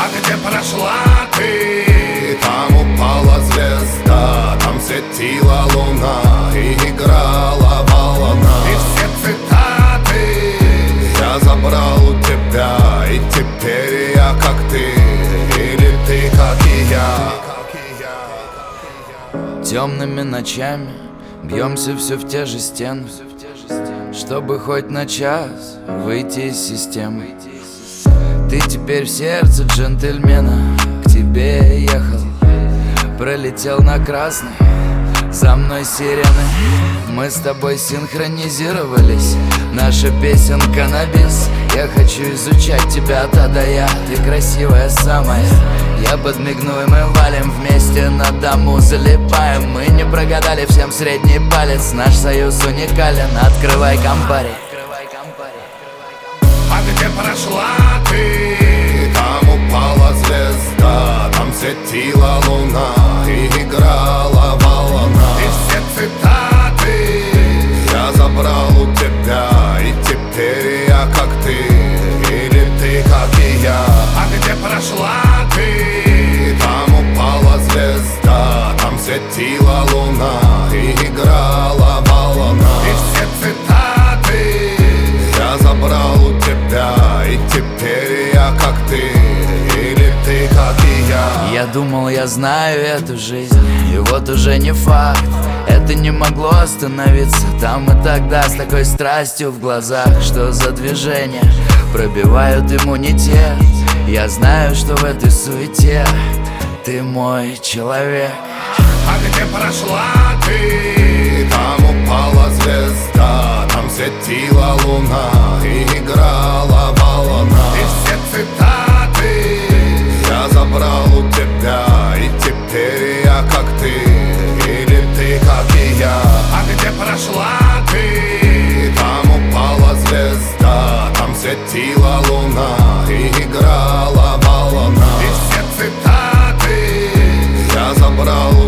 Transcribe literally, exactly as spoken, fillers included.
А где прошла ты? Там упала звезда, там светила луна и играла волна. И все цитаты я забрал у тебя, и теперь я как ты, или ты как и я. Темными ночами бьемся все в те же стены, чтобы хоть на час выйти из системы. Ты теперь в сердце джентльмена, к тебе ехал, пролетел на красный, за мной сирены. Мы с тобой синхронизировались, наша песенка на бис. Я хочу изучать тебя от А до Я, ты красивая самая. Я подмигну и мы валим вместе на дому, залипаем. Мы не прогадали, всем средний палец, наш союз уникален. Открывай компари. А где прошла ты? Там упала звезда, там светила луна и играла волна. И все цитаты я забрал у тебя, и теперь я как ты, или ты как и я. А где прошла ты? Там упала звезда, там светила луна и играла волна. И все цитаты я забрал у тебя, и теперь я как ты, или ты как и я. Я думал, я знаю эту жизнь, и вот уже не факт. Это не могло остановиться там и тогда, с такой страстью в глазах. Что за движения пробивают иммунитет? Я знаю, что в этой суете ты мой человек. А где прошла ты? Там упала звезда, там светила луна и играла волна. И все цитаты я забрал у тебя, и теперь я как ты, или ты как и я. А где прошла ты? Там упала звезда, там светила луна и играла волна. И все цитаты я забрал